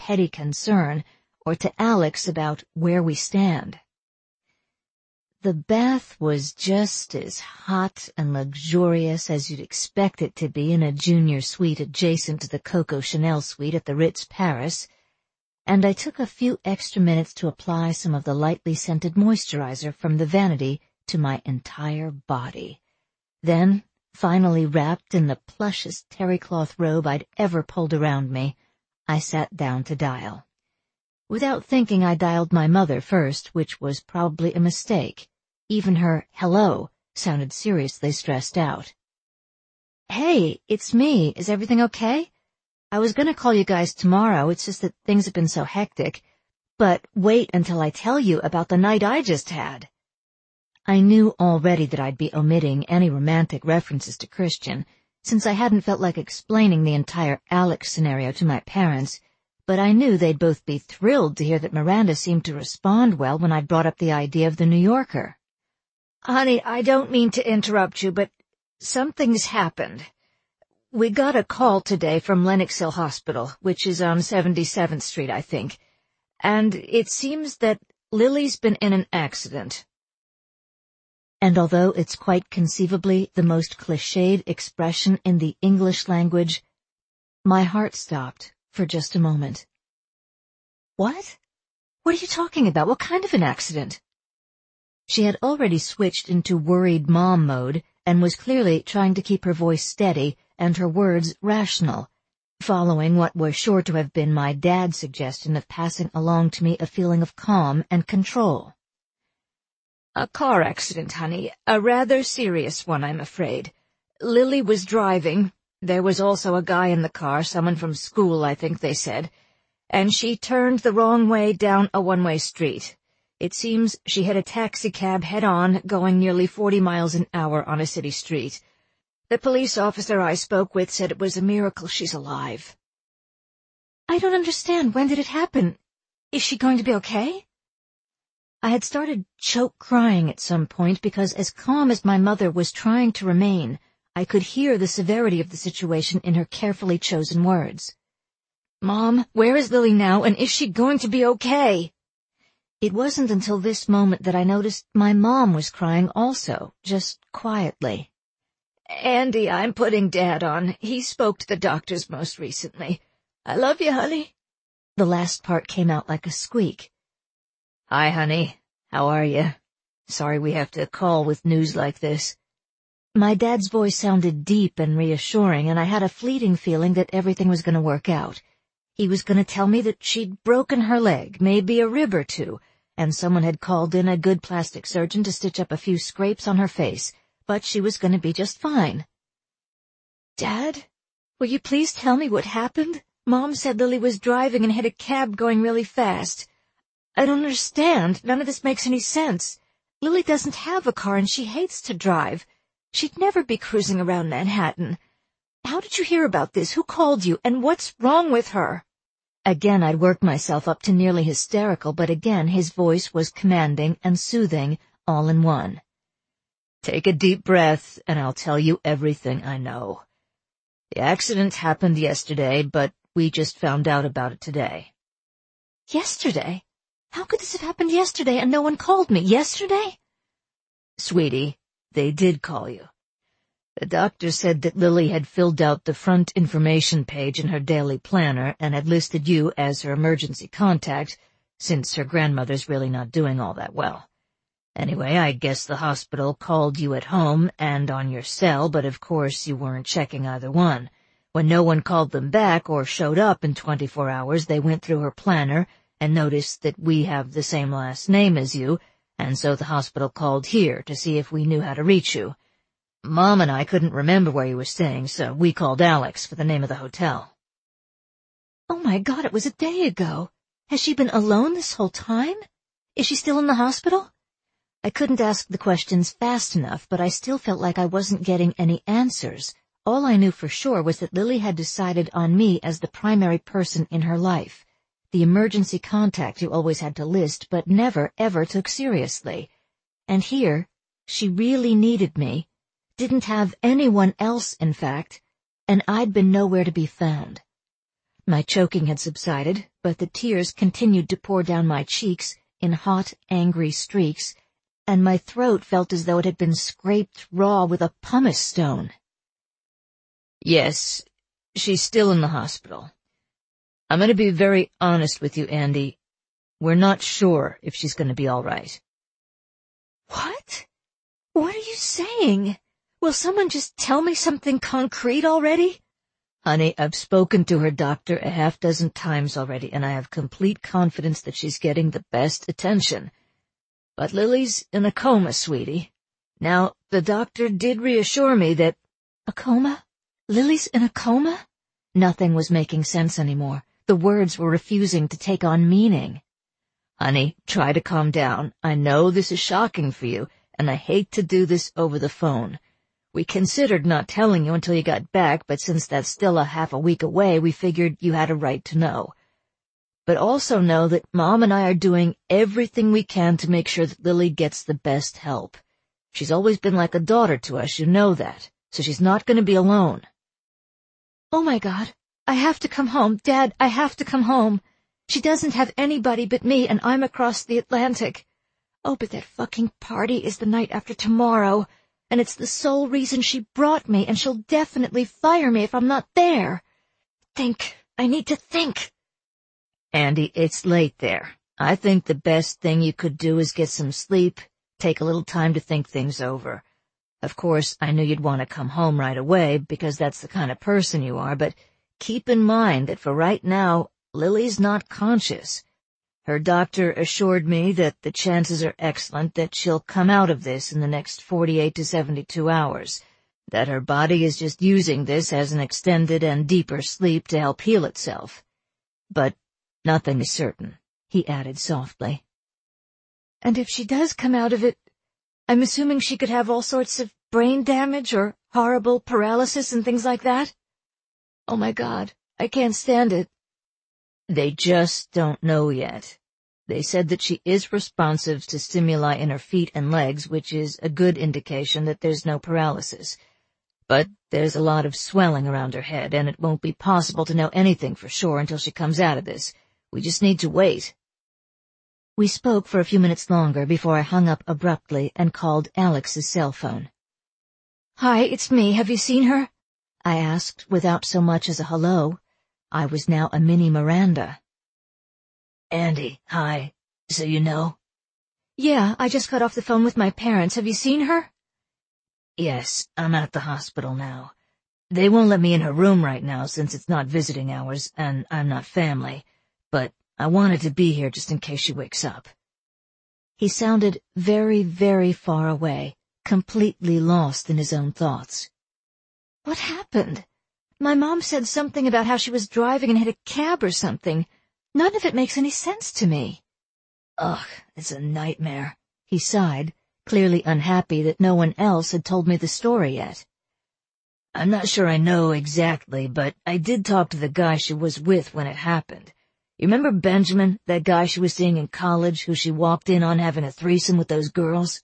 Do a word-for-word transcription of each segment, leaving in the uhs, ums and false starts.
petty concern, or to Alex about where we stand. The bath was just as hot and luxurious as you'd expect it to be in a junior suite adjacent to the Coco Chanel suite at the Ritz Paris, and I took a few extra minutes to apply some of the lightly scented moisturizer from the vanity to my entire body. Then, finally wrapped in the plushest terrycloth robe I'd ever pulled around me, I sat down to dial. Without thinking, I dialed my mother first, which was probably a mistake. Even her hello sounded seriously stressed out. "Hey, it's me. Is everything okay? I was gonna call you guys tomorrow, it's just that things have been so hectic. But wait until I tell you about the night I just had." I knew already that I'd be omitting any romantic references to Christian, since I hadn't felt like explaining the entire Alex scenario to my parents, but I knew they'd both be thrilled to hear that Miranda seemed to respond well when I'd brought up the idea of the New Yorker. "Honey, I don't mean to interrupt you, but something's happened. We got a call today from Lenox Hill Hospital, which is on seventy-seventh Street, I think, and it seems that Lily's been in an accident." And although it's quite conceivably the most cliched expression in the English language, my heart stopped for just a moment. "What? What are you talking about? What kind of an accident?" She had already switched into worried mom mode and was clearly trying to keep her voice steady and her words rational, following what was sure to have been my dad's suggestion of passing along to me a feeling of calm and control. "A car accident, honey. A rather serious one, I'm afraid. Lily was driving. There was also a guy in the car, someone from school, I think they said, and she turned the wrong way down a one-way street. It seems she hit a taxicab head-on, going nearly forty miles an hour on a city street. The police officer I spoke with said it was a miracle she's alive." "I don't understand. When did it happen? Is she going to be okay?" I had started choke crying at some point because, as calm as my mother was trying to remain, I could hear the severity of the situation in her carefully chosen words. "Mom, where is Lily now, and is she going to be okay?" It wasn't until this moment that I noticed my mom was crying also, just quietly. "Andy, I'm putting Dad on. He spoke to the doctors most recently. I love you, honey." The last part came out like a squeak. "Hi, honey. How are you? Sorry we have to call with news like this." My dad's voice sounded deep and reassuring, and I had a fleeting feeling that everything was going to work out. He was going to tell me that she'd broken her leg, maybe a rib or two, and someone had called in a good plastic surgeon to stitch up a few scrapes on her face, but she was going to be just fine. "Dad, will you please tell me what happened? Mom said Lily was driving and hit a cab going really fast. I don't understand. None of this makes any sense. Lily doesn't have a car and she hates to drive. She'd never be cruising around Manhattan. How did you hear about this? Who called you? And what's wrong with her?" Again I'd worked myself up to nearly hysterical, but again his voice was commanding and soothing, all in one. "Take a deep breath, and I'll tell you everything I know. The accident happened yesterday, but we just found out about it today." "Yesterday? How could this have happened yesterday and no one called me? Yesterday?" "Sweetie, they did call you. The doctor said that Lily had filled out the front information page in her daily planner and had listed you as her emergency contact, since her grandmother's really not doing all that well. Anyway, I guess the hospital called you at home and on your cell, but of course you weren't checking either one. When no one called them back or showed up in twenty-four hours, they went through her planner and noticed that we have the same last name as you, and so the hospital called here to see if we knew how to reach you. Mom and I couldn't remember where you were staying, so we called Alex for the name of the hotel." "Oh my God, it was a day ago. Has she been alone this whole time? Is she still in the hospital?" I couldn't ask the questions fast enough, but I still felt like I wasn't getting any answers. All I knew for sure was that Lily had decided on me as the primary person in her life, the emergency contact you always had to list but never, ever took seriously. And here, she really needed me. Didn't have anyone else, in fact, and I'd been nowhere to be found. My choking had subsided, but the tears continued to pour down my cheeks in hot, angry streaks, and my throat felt as though it had been scraped raw with a pumice stone. Yes, she's still in the hospital. I'm going to be very honest with you, Andy. We're not sure if she's going to be all right. What? What are you saying? Will someone just tell me something concrete already? Honey, I've spoken to her doctor a half dozen times already, and I have complete confidence that she's getting the best attention. But Lily's in a coma, sweetie. Now, the doctor did reassure me that— A coma? Lily's in a coma? Nothing was making sense anymore. The words were refusing to take on meaning. Honey, try to calm down. I know this is shocking for you, and I hate to do this over the phone. We considered not telling you until you got back, but since that's still a half a week away, we figured you had a right to know. But also know that Mom and I are doing everything we can to make sure that Lily gets the best help. She's always been like a daughter to us, you know that, so she's not going to be alone. Oh my God, I have to come home. Dad, I have to come home. She doesn't have anybody but me, and I'm across the Atlantic. Oh, but that fucking party is the night after tomorrow, and it's the sole reason she brought me, and she'll definitely fire me if I'm not there. Think. I need to think. Andy, it's late there. I think the best thing you could do is get some sleep, take a little time to think things over. Of course, I knew you'd want to come home right away, because that's the kind of person you are, but keep in mind that for right now, Lily's not conscious. Her doctor assured me that the chances are excellent that she'll come out of this in the next forty-eight to seventy-two hours, that her body is just using this as an extended and deeper sleep to help heal itself. But nothing is certain, he added softly. And if she does come out of it, I'm assuming she could have all sorts of brain damage or horrible paralysis and things like that? Oh my God, I can't stand it. They just don't know yet. They said that she is responsive to stimuli in her feet and legs, which is a good indication that there's no paralysis. But there's a lot of swelling around her head, and it won't be possible to know anything for sure until she comes out of this. We just need to wait. We spoke for a few minutes longer before I hung up abruptly and called Alex's cell phone. Hi, it's me. Have you seen her? I asked without so much as a hello. I was now a mini Miranda. Andy, hi. So you know? Yeah, I just got off the phone with my parents. Have you seen her? Yes, I'm at the hospital now. They won't let me in her room right now since it's not visiting hours and I'm not family, but I wanted to be here just in case she wakes up. He sounded very, very far away, completely lost in his own thoughts. What happened? My mom said something about how she was driving and hit a cab or something. None of it makes any sense to me. Ugh, it's a nightmare, he sighed, clearly unhappy that no one else had told me the story yet. I'm not sure I know exactly, but I did talk to the guy she was with when it happened. You remember Benjamin, that guy she was seeing in college who she walked in on having a threesome with those girls?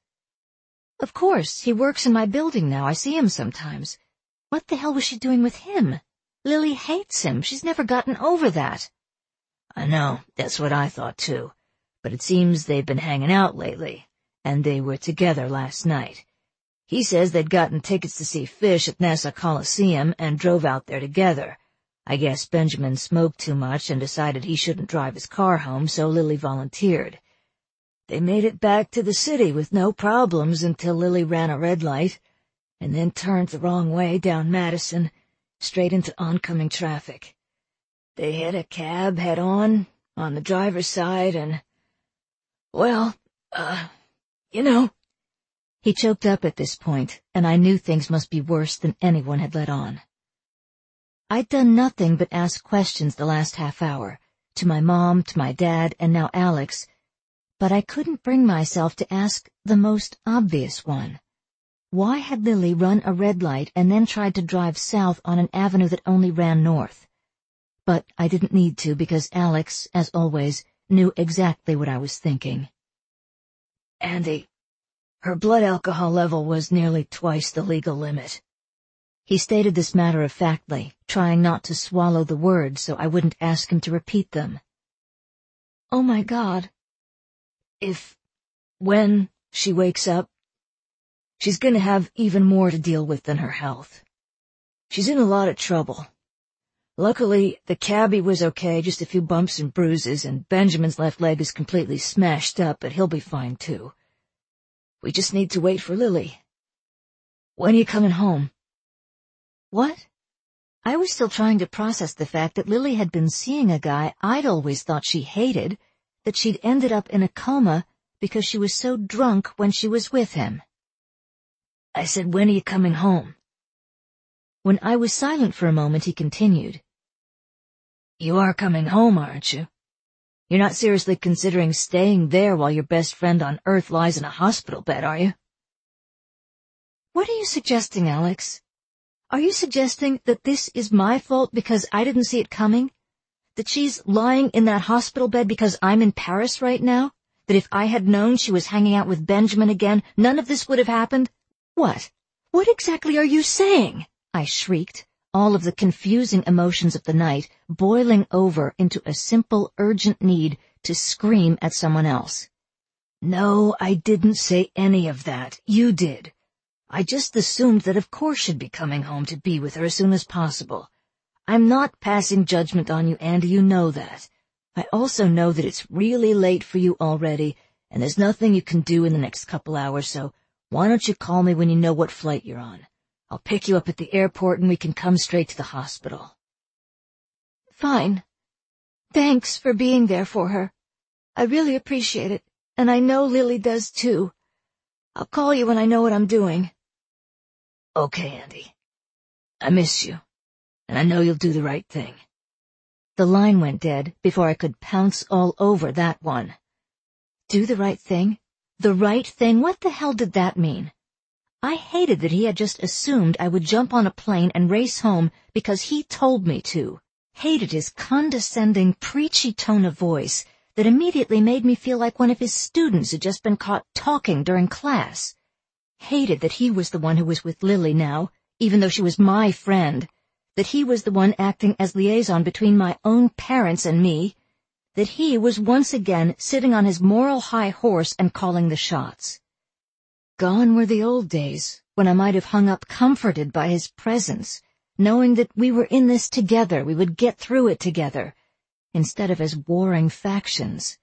Of course, he works in my building now. I see him sometimes. What the hell was she doing with him? Lily hates him. She's never gotten over that. I know, that's what I thought too. But it seems they've been hanging out lately, and they were together last night. He says they'd gotten tickets to see Fish at Nassau Coliseum and drove out there together. I guess Benjamin smoked too much and decided he shouldn't drive his car home, so Lily volunteered. They made it back to the city with no problems until Lily ran a red light, and then turned the wrong way down Madison, straight into oncoming traffic. They hit a cab head-on, on the driver's side, and, well, uh, you know. He choked up at this point, and I knew things must be worse than anyone had let on. I'd done nothing but ask questions the last half hour, to my mom, to my dad, and now Alex, but I couldn't bring myself to ask the most obvious one. Why had Lily run a red light and then tried to drive south on an avenue that only ran north? But I didn't need to because Alex, as always, knew exactly what I was thinking. Andy, her blood alcohol level was nearly twice the legal limit. He stated this matter-of-factly, trying not to swallow the words so I wouldn't ask him to repeat them. "Oh my God. If, when she wakes up, she's gonna have even more to deal with than her health. She's in a lot of trouble. Luckily, the cabbie was okay, just a few bumps and bruises, and Benjamin's left leg is completely smashed up, but he'll be fine too. We just need to wait for Lily. When are you coming home?" What? I was still trying to process the fact that Lily had been seeing a guy I'd always thought she hated, that she'd ended up in a coma because she was so drunk when she was with him. I said, "When are you coming home?" When I was silent for a moment, he continued. "You are coming home, aren't you? You're not seriously considering staying there while your best friend on Earth lies in a hospital bed, are you?" What are you suggesting, Alex? Are you suggesting that this is my fault because I didn't see it coming? That she's lying in that hospital bed because I'm in Paris right now? That if I had known she was hanging out with Benjamin again, none of this would have happened? What? What exactly are you saying? I shrieked, all of the confusing emotions of the night boiling over into a simple, urgent need to scream at someone else. No, I didn't say any of that. You did. I just assumed that of course she'd be coming home to be with her as soon as possible. I'm not passing judgment on you, Andy, you know that. I also know that it's really late for you already, and there's nothing you can do in the next couple hours, so why don't you call me when you know what flight you're on? I'll pick you up at the airport and we can come straight to the hospital. Fine. Thanks for being there for her. I really appreciate it, and I know Lily does too. I'll call you when I know what I'm doing. Okay, Andy. I miss you, and I know you'll do the right thing. The line went dead before I could pounce all over that one. Do the right thing? The right thing? What the hell did that mean? I hated that he had just assumed I would jump on a plane and race home because he told me to. Hated his condescending, preachy tone of voice that immediately made me feel like one of his students who'd just been caught talking during class. Hated that he was the one who was with Lily now, even though she was my friend, that he was the one acting as liaison between my own parents and me, that he was once again sitting on his moral high horse and calling the shots. Gone were the old days, when I might have hung up comforted by his presence, knowing that we were in this together, we would get through it together, instead of as warring factions.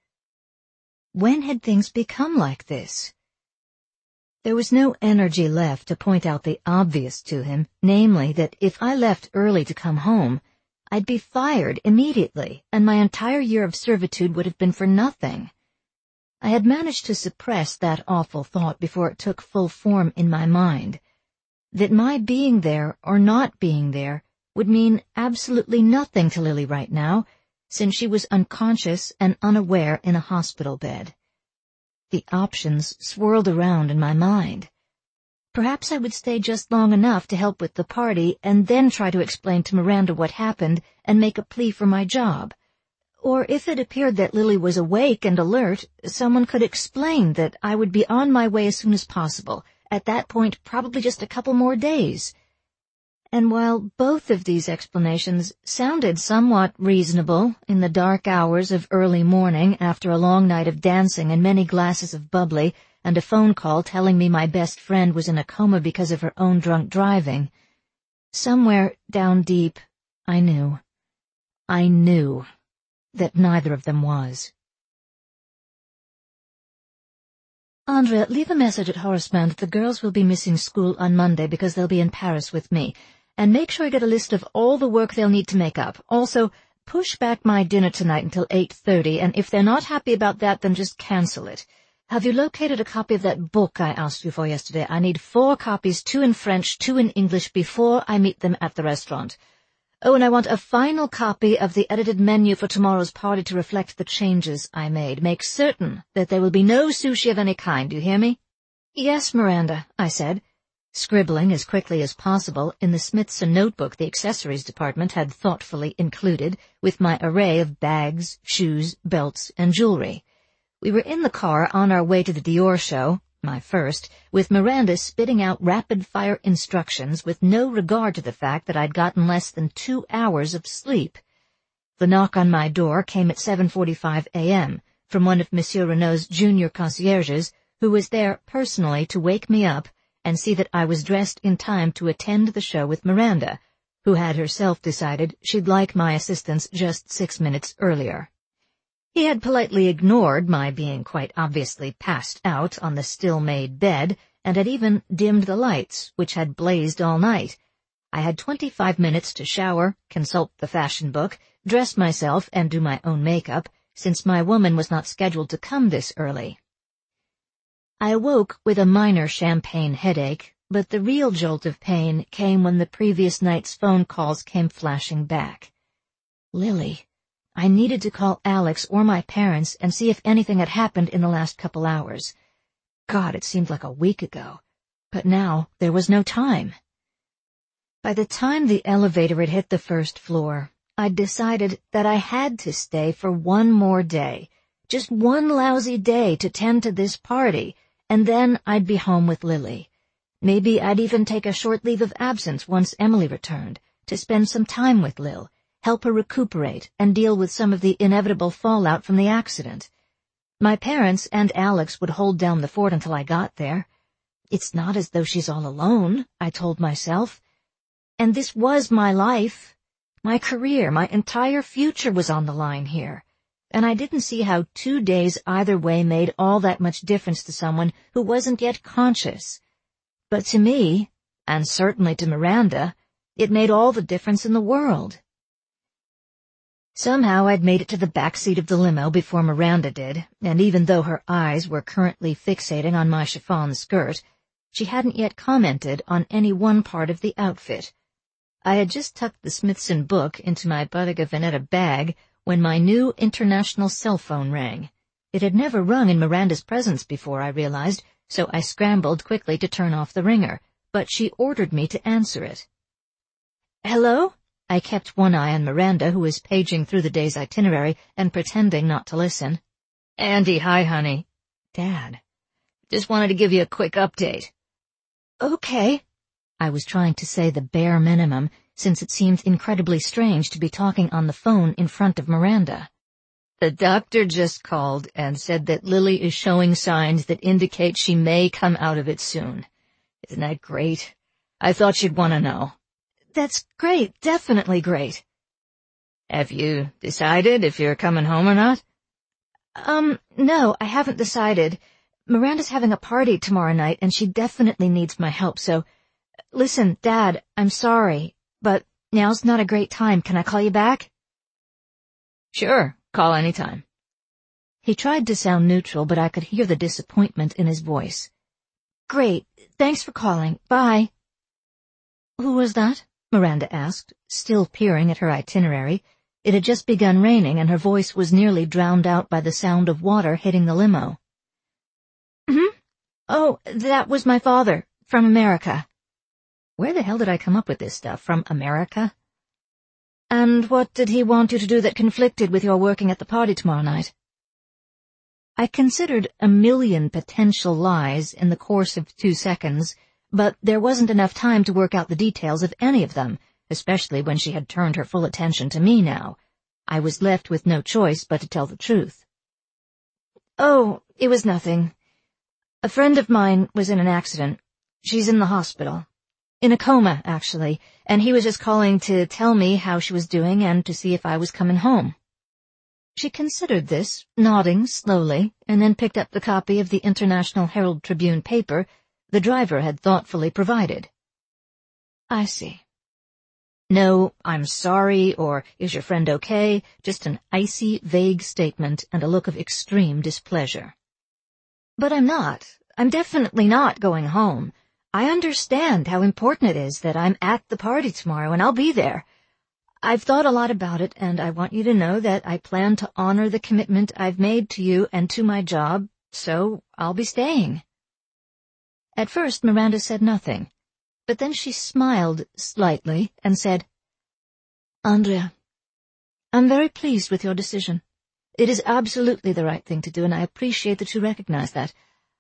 When had things become like this? There was no energy left to point out the obvious to him, namely that if I left early to come home, I'd be fired immediately, and my entire year of servitude would have been for nothing. I had managed to suppress that awful thought before it took full form in my mind, that my being there or not being there would mean absolutely nothing to Lily right now, since she was unconscious and unaware in a hospital bed. The options swirled around in my mind. Perhaps I would stay just long enough to help with the party and then try to explain to Miranda what happened and make a plea for my job. Or if it appeared that Lily was awake and alert, someone could explain that I would be on my way as soon as possible, at that point probably just a couple more days. And while both of these explanations sounded somewhat reasonable in the dark hours of early morning after a long night of dancing and many glasses of bubbly and a phone call telling me my best friend was in a coma because of her own drunk driving, somewhere down deep, I knew, I knew that neither of them was. Andrea, leave a message at Horace Mann that the girls will be missing school on Monday because they'll be in Paris with me. And make sure you get a list of all the work they'll need to make up. Also, push back my dinner tonight until eight thirty, and if they're not happy about that, then just cancel it. Have you located a copy of that book I asked you for yesterday? I need four copies, two in French, two in English, before I meet them at the restaurant. Oh, and I want a final copy of the edited menu for tomorrow's party to reflect the changes I made. Make certain that there will be no sushi of any kind, do you hear me? Yes, Miranda, I said, scribbling as quickly as possible in the Smithson notebook the accessories department had thoughtfully included with my array of bags, shoes, belts, and jewelry. We were in the car on our way to the Dior show, my first, with Miranda spitting out rapid-fire instructions with no regard to the fact that I'd gotten less than two hours of sleep. The knock on my door came at seven forty-five a m from one of Monsieur Renault's junior concierges, who was there personally to wake me up and see that I was dressed in time to attend the show with Miranda, who had herself decided she'd like my assistance just six minutes earlier. He had politely ignored my being quite obviously passed out on the still-made bed, and had even dimmed the lights, which had blazed all night. I had twenty-five minutes to shower, consult the fashion book, dress myself, and do my own makeup, since my woman was not scheduled to come this early. I awoke with a minor champagne headache, but the real jolt of pain came when the previous night's phone calls came flashing back. Lily. I needed to call Alex or my parents and see if anything had happened in the last couple hours. God, it seemed like a week ago. But now there was no time. By the time the elevator had hit the first floor, I'd decided that I had to stay for one more day, just one lousy day to tend to this party, and then I'd be home with Lily. Maybe I'd even take a short leave of absence once Emily returned, to spend some time with Lil, help her recuperate, and deal with some of the inevitable fallout from the accident. My parents and Alex would hold down the fort until I got there. It's not as though she's all alone, I told myself. And this was my life. My career, my entire future was on the line here. And I didn't see how two days either way made all that much difference to someone who wasn't yet conscious. But to me, and certainly to Miranda, it made all the difference in the world. Somehow I'd made it to the back seat of the limo before Miranda did, and even though her eyes were currently fixating on my chiffon skirt, she hadn't yet commented on any one part of the outfit. I had just tucked the Smithson book into my Bottega Veneta bag when my new international cell phone rang. It had never rung in Miranda's presence before, I realized, so I scrambled quickly to turn off the ringer, but she ordered me to answer it. Hello? I kept one eye on Miranda, who was paging through the day's itinerary and pretending not to listen. Andy, hi, honey. Dad. Just wanted to give you a quick update. Okay. I was trying to say the bare minimum, since it seemed incredibly strange to be talking on the phone in front of Miranda. The doctor just called and said that Lily is showing signs that indicate she may come out of it soon. Isn't that great? I thought you'd want to know. That's great, definitely great. Have you decided if you're coming home or not? Um, no, I haven't decided. Miranda's having a party tomorrow night, and she definitely needs my help, so... Listen, Dad, I'm sorry, but now's not a great time. Can I call you back? Sure, call anytime. He tried to sound neutral, but I could hear the disappointment in his voice. Great, thanks for calling. Bye. Who was that? Miranda asked, still peering at her itinerary. It had just begun raining, and her voice was nearly drowned out by the sound of water hitting the limo. Hmm? Oh, that was my father, from America. Where the hell did I come up with this stuff? From America? And what did he want you to do that conflicted with your working at the party tomorrow night? I considered a million potential lies in the course of two seconds, but there wasn't enough time to work out the details of any of them, especially when she had turned her full attention to me now. I was left with no choice but to tell the truth. Oh, it was nothing. A friend of mine was in an accident. She's in the hospital. In a coma, actually, and he was just calling to tell me how she was doing and to see if I was coming home. She considered this, nodding slowly, and then picked up the copy of the International Herald Tribune paper the driver had thoughtfully provided. I see. No, I'm sorry, or is your friend okay? Just an icy, vague statement and a look of extreme displeasure. But I'm not. I'm definitely not going home. I understand how important it is that I'm at the party tomorrow, and I'll be there. I've thought a lot about it, and I want you to know that I plan to honor the commitment I've made to you and to my job, so I'll be staying. At first, Miranda said nothing, but then she smiled slightly and said, Andrea, I'm very pleased with your decision. It is absolutely the right thing to do, and I appreciate that you recognize that.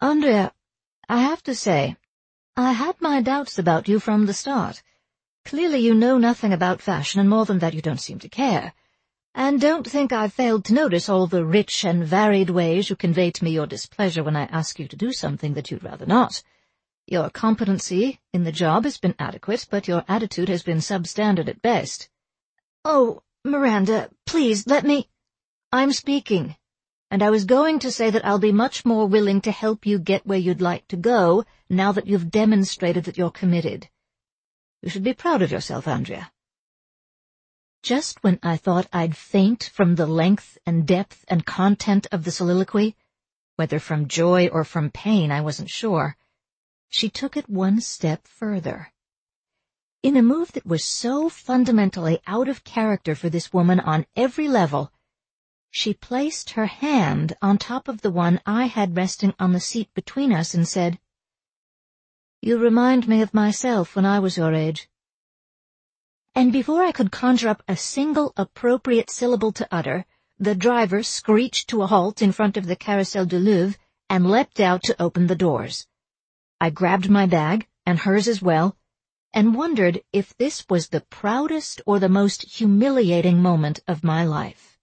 Andrea, I have to say, I had my doubts about you from the start. Clearly you know nothing about fashion, and more than that, you don't seem to care. And don't think I've failed to notice all the rich and varied ways you convey to me your displeasure when I ask you to do something that you'd rather not. Your competency in the job has been adequate, but your attitude has been substandard at best. Oh, Miranda, please, let me— I'm speaking, and I was going to say that I'll be much more willing to help you get where you'd like to go now that you've demonstrated that you're committed. You should be proud of yourself, Andrea. Just when I thought I'd faint from the length and depth and content of the soliloquy, whether from joy or from pain I wasn't sure, she took it one step further. In a move that was so fundamentally out of character for this woman on every level, she placed her hand on top of the one I had resting on the seat between us and said, "You remind me of myself when I was your age." And before I could conjure up a single appropriate syllable to utter, the driver screeched to a halt in front of the Carrousel du Louvre and leapt out to open the doors. I grabbed my bag, and hers as well, and wondered if this was the proudest or the most humiliating moment of my life.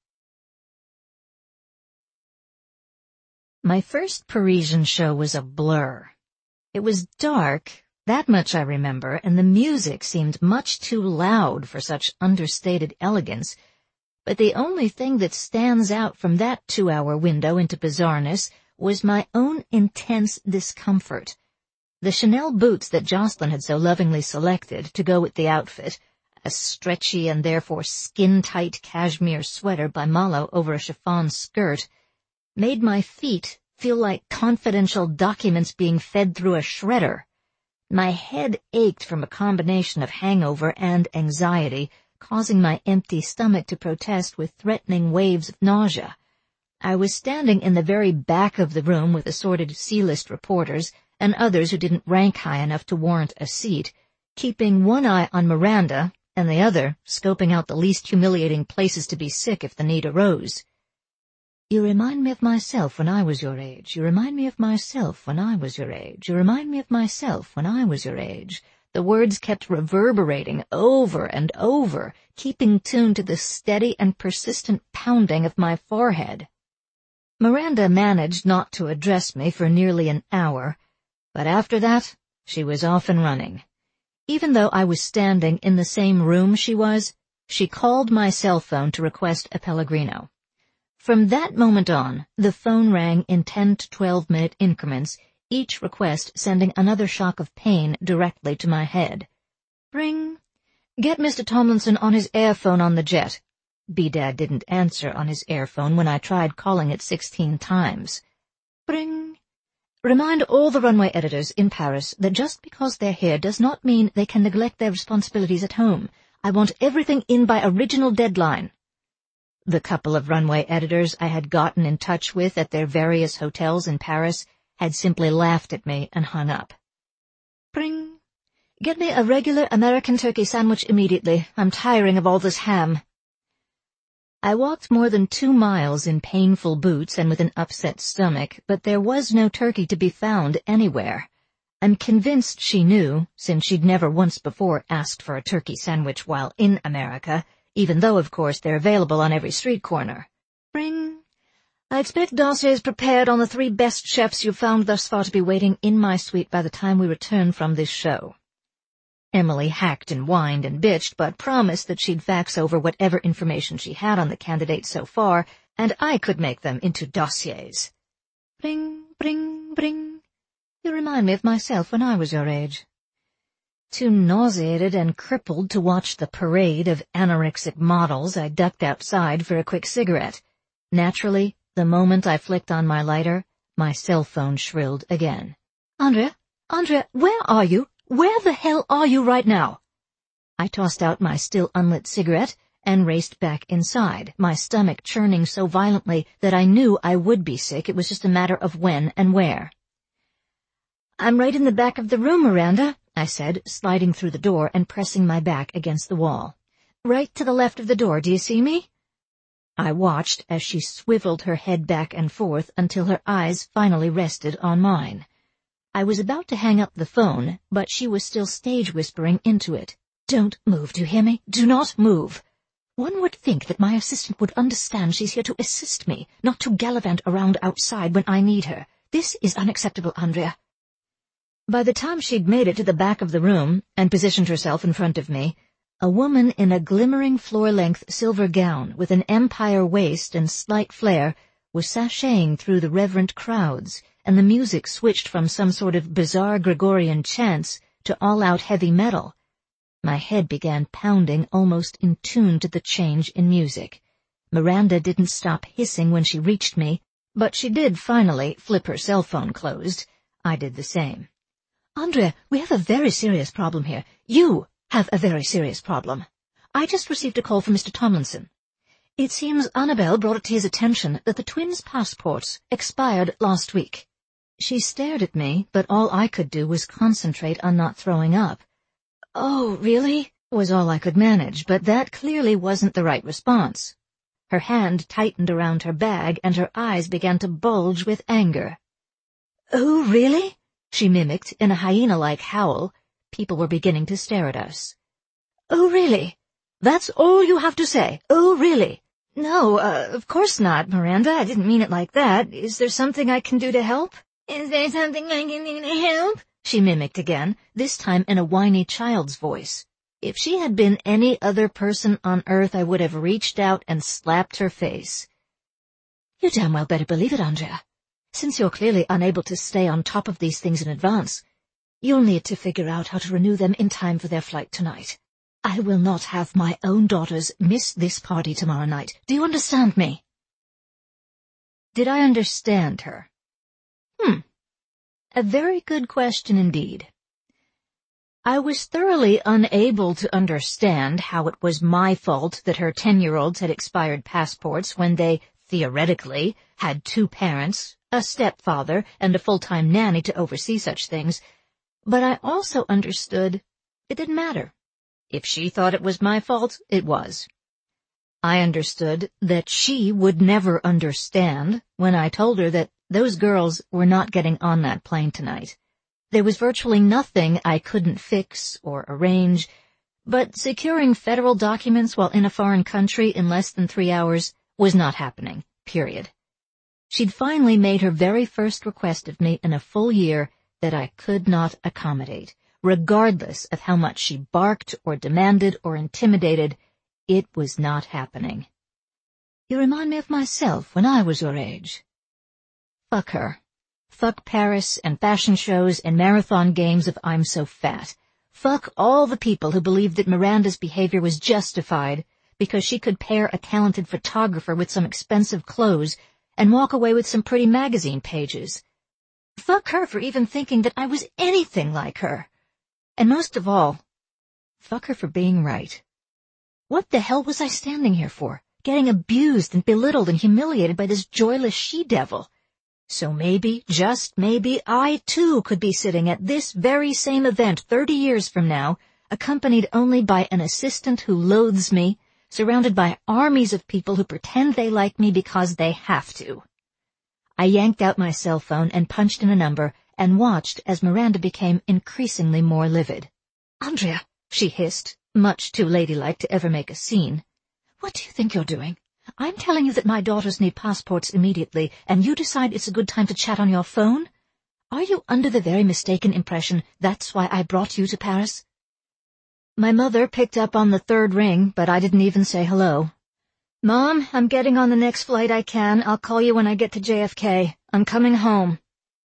My first Parisian show was a blur. It was dark, that much I remember, and the music seemed much too loud for such understated elegance, but the only thing that stands out from that two-hour window into bizarreness was my own intense discomfort. The Chanel boots that Jocelyn had so lovingly selected to go with the outfit, a stretchy and therefore skin-tight cashmere sweater by Malo over a chiffon skirt, made my feet feel like confidential documents being fed through a shredder. My head ached from a combination of hangover and anxiety, causing my empty stomach to protest with threatening waves of nausea. I was standing in the very back of the room with assorted C-list reporters and others who didn't rank high enough to warrant a seat, keeping one eye on Miranda and the other scoping out the least humiliating places to be sick if the need arose. "You remind me of myself when I was your age. You remind me of myself when I was your age. You remind me of myself when I was your age." The words kept reverberating over and over, keeping tune to the steady and persistent pounding of my forehead. Miranda managed not to address me for nearly an hour, but after that, she was off and running. Even though I was standing in the same room she was, she called my cell phone to request a Pellegrino. From that moment on, the phone rang in ten to twelve minute increments, each request sending another shock of pain directly to my head. "Ring. Get Mister Tomlinson on his airphone on the jet." B-Dad didn't answer on his airphone when I tried calling it sixteen times. "Ring. Remind all the runway editors in Paris that just because they're here does not mean they can neglect their responsibilities at home. I want everything in by original deadline." The couple of runway editors I had gotten in touch with at their various hotels in Paris had simply laughed at me and hung up. "Pring. Get me a regular American turkey sandwich immediately. I'm tiring of all this ham." I walked more than two miles in painful boots and with an upset stomach, but there was no turkey to be found anywhere. I'm convinced she knew, since she'd never once before asked for a turkey sandwich while in America, even though, of course, they're available on every street corner. "Ring. I expect dossiers prepared on the three best chefs you've found thus far to be waiting in my suite by the time we return from this show." Emily hacked and whined and bitched, but promised that she'd fax over whatever information she had on the candidates so far, and I could make them into dossiers. "Ring, ring, ring. You remind me of myself when I was your age." Too nauseated and crippled to watch the parade of anorexic models, I ducked outside for a quick cigarette. Naturally, the moment I flicked on my lighter, my cell phone shrilled again. "Andrea, Andrea, where are you? Where the hell are you right now?" I tossed out my still unlit cigarette and raced back inside, my stomach churning so violently that I knew I would be sick. It was just a matter of when and where. "I'm right in the back of the room, Miranda," I said, sliding through the door and pressing my back against the wall. "Right to the left of the door, do you see me?" I watched as she swiveled her head back and forth until her eyes finally rested on mine. I was about to hang up the phone, but she was still stage-whispering into it. "Don't move, do you hear me? Do not move. One would think that my assistant would understand she's here to assist me, not to gallivant around outside when I need her. This is unacceptable, Andrea." By the time she'd made it to the back of the room and positioned herself in front of me, a woman in a glimmering floor-length silver gown with an empire waist and slight flare was sashaying through the reverent crowds, and the music switched from some sort of bizarre Gregorian chants to all-out heavy metal. My head began pounding, almost in tune to the change in music. Miranda didn't stop hissing when she reached me, but she did finally flip her cell phone closed. I did the same. "Andrea, we have a very serious problem here. You have a very serious problem. I just received a call from Mister Tomlinson. It seems Annabelle brought it to his attention that the twins' passports expired last week." She stared at me, but all I could do was concentrate on not throwing up. "Oh, really?" was all I could manage, but that clearly wasn't the right response. Her hand tightened around her bag, and her eyes began to bulge with anger. "Oh, really?" she mimicked in a hyena-like howl. People were beginning to stare at us. "Oh, really? That's all you have to say? Oh, really?" "No, uh, of course not, Miranda. I didn't mean it like that. Is there something I can do to help?" "Is there something I can do to help?" she mimicked again, this time in a whiny child's voice. If she had been any other person on earth, I would have reached out and slapped her face. "You damn well better believe it, Andrea. Since you're clearly unable to stay on top of these things in advance, you'll need to figure out how to renew them in time for their flight tonight. I will not have my own daughters miss this party tomorrow night. Do you understand me?" Did I understand her? Hmm. A very good question indeed. I was thoroughly unable to understand how it was my fault that her ten-year-olds had expired passports when they, theoretically, had two parents, a stepfather, and a full-time nanny to oversee such things, but I also understood it didn't matter. If she thought it was my fault, it was. I understood that she would never understand when I told her that those girls were not getting on that plane tonight. There was virtually nothing I couldn't fix or arrange, but securing federal documents while in a foreign country in less than three hours was not happening, period. She'd finally made her very first request of me in a full year that I could not accommodate. Regardless of how much she barked or demanded or intimidated, it was not happening. You remind me of myself when I was your age. Fuck her. Fuck Paris and fashion shows and marathon games of I'm so fat. Fuck all the people who believed that Miranda's behavior was justified because she could pair a talented photographer with some expensive clothes and walk away with some pretty magazine pages. Fuck her for even thinking that I was anything like her. And most of all, fuck her for being right. What the hell was I standing here for, getting abused and belittled and humiliated by this joyless she-devil? So maybe, just maybe, I too could be sitting at this very same event thirty years from now, accompanied only by an assistant who loathes me, surrounded by armies of people who pretend they like me because they have to. I yanked out my cell phone and punched in a number and watched as Miranda became increasingly more livid. "Andrea," she hissed, much too ladylike to ever make a scene. "What do you think you're doing? I'm telling you that my daughters need passports immediately, and you decide it's a good time to chat on your phone? Are you under the very mistaken impression that's why I brought you to Paris?" My mother picked up on the third ring, but I didn't even say hello. "Mom, I'm getting on the next flight I can. I'll call you when I get to J F K. I'm coming home."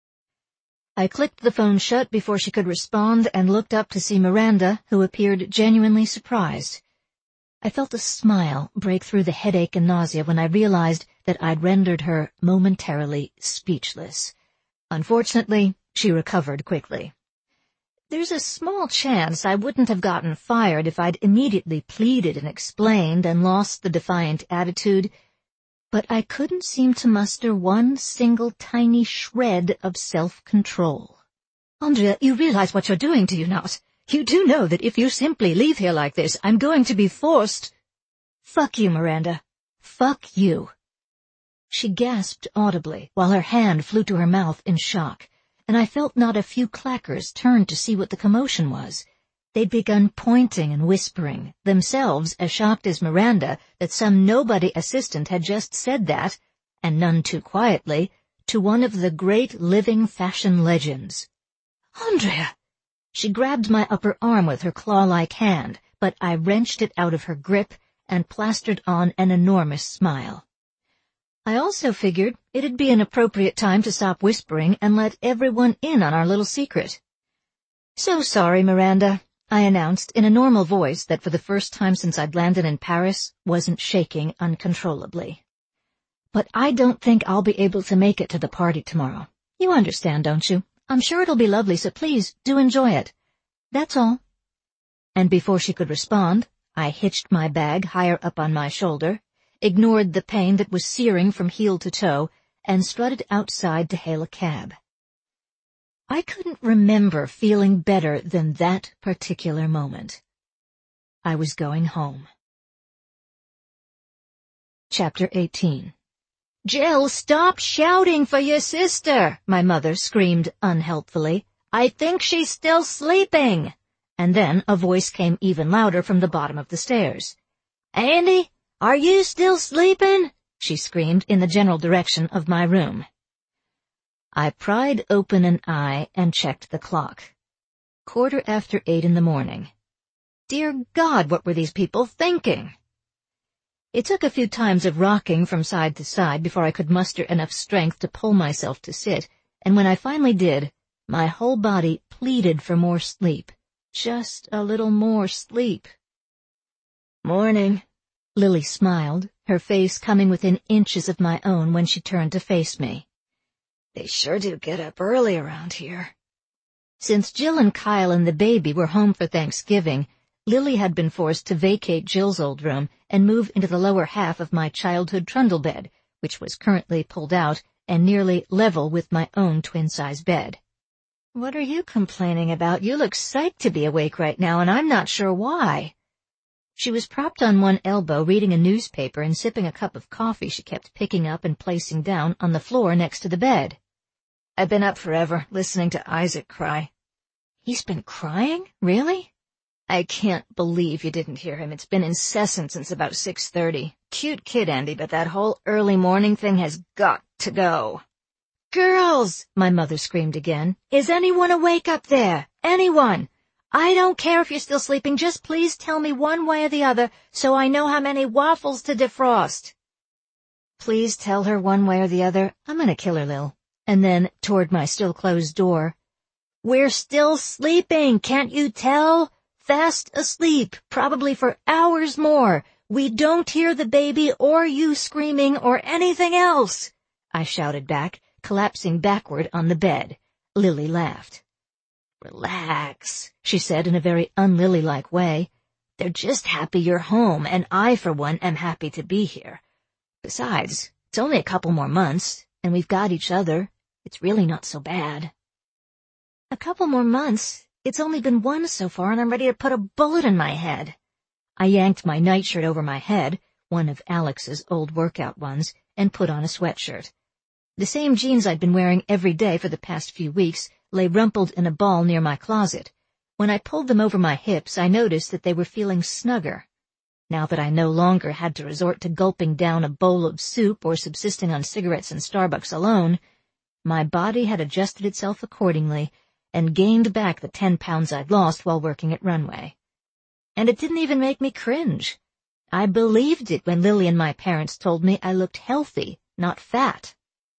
I clicked the phone shut before she could respond and looked up to see Miranda, who appeared genuinely surprised. I felt a smile break through the headache and nausea when I realized that I'd rendered her momentarily speechless. Unfortunately, she recovered quickly. There's a small chance I wouldn't have gotten fired if I'd immediately pleaded and explained and lost the defiant attitude, but I couldn't seem to muster one single tiny shred of self-control. "Andrea, you realize what you're doing, do you not? You do know that if you simply leave here like this, I'm going to be forced—" "Fuck you, Miranda. Fuck you." She gasped audibly, while her hand flew to her mouth in shock, and I felt not a few clackers turn to see what the commotion was. They'd begun pointing and whispering, themselves as shocked as Miranda that some nobody assistant had just said that, and none too quietly, to one of the great living fashion legends. "Andrea!" She grabbed my upper arm with her claw-like hand, but I wrenched it out of her grip and plastered on an enormous smile. I also figured it'd be an appropriate time to stop whispering and let everyone in on our little secret. "So sorry, Miranda," I announced in a normal voice that for the first time since I'd landed in Paris wasn't shaking uncontrollably. "But I don't think I'll be able to make it to the party tomorrow. You understand, don't you? I'm sure it'll be lovely, so please do enjoy it. That's all." And before she could respond, I hitched my bag higher up on my shoulder, ignored the pain that was searing from heel to toe, and strutted outside to hail a cab. I couldn't remember feeling better than that particular moment. I was going home. Chapter eighteen. "Jill, stop shouting for your sister," my mother screamed unhelpfully. "I think she's still sleeping." And then a voice came even louder from the bottom of the stairs. "Andy, are you still sleeping?" she screamed in the general direction of my room. I pried open an eye and checked the clock. Quarter after eight in the morning. Dear God, what were these people thinking? It took a few times of rocking from side to side before I could muster enough strength to pull myself to sit, and when I finally did, my whole body pleaded for more sleep. Just a little more sleep. "Morning." Lily smiled, her face coming within inches of my own when she turned to face me. "They sure do get up early around here." Since Jill and Kyle and the baby were home for Thanksgiving, Lily had been forced to vacate Jill's old room and move into the lower half of my childhood trundle bed, which was currently pulled out and nearly level with my own twin-size bed. "What are you complaining about? You look psyched to be awake right now, and I'm not sure why." She was propped on one elbow reading a newspaper and sipping a cup of coffee she kept picking up and placing down on the floor next to the bed. "I've been up forever, listening to Isaac cry." "He's been crying? Really?" "I can't believe you didn't hear him. It's been incessant since about six thirty. Cute kid, Andy, but that whole early morning thing has got to go." "Girls!" my mother screamed again. "Is anyone awake up there? Anyone? I don't care if you're still sleeping, just please tell me one way or the other so I know how many waffles to defrost." Please tell her one way or the other. I'm gonna kill her, Lil. And then, toward my still-closed door, "We're still sleeping, can't you tell? Fast asleep, probably for hours more. We don't hear the baby or you screaming or anything else," I shouted back, collapsing backward on the bed. Lily laughed. "Relax," she said in a very un-Lily-like way. "They're just happy you're home, and I, for one, am happy to be here. Besides, it's only a couple more months, and we've got each other. It's really not so bad." "A couple more months? It's only been one so far, and I'm ready to put a bullet in my head." I yanked my nightshirt over my head, one of Alex's old workout ones, and put on a sweatshirt. The same jeans I'd been wearing every day for the past few weeks lay rumpled in a ball near my closet. When I pulled them over my hips, I noticed that they were feeling snugger. Now that I no longer had to resort to gulping down a bowl of soup or subsisting on cigarettes and Starbucks alone, my body had adjusted itself accordingly and gained back the ten pounds I'd lost while working at Runway. And it didn't even make me cringe. I believed it when Lily and my parents told me I looked healthy, not fat.